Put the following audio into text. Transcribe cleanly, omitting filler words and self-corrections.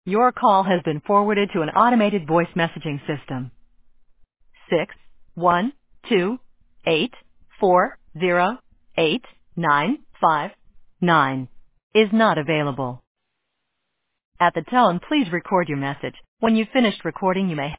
Your call has been forwarded to an automated voice messaging system. 61284089559 is not available. At the tone, please record your message. When you've finished recording, you may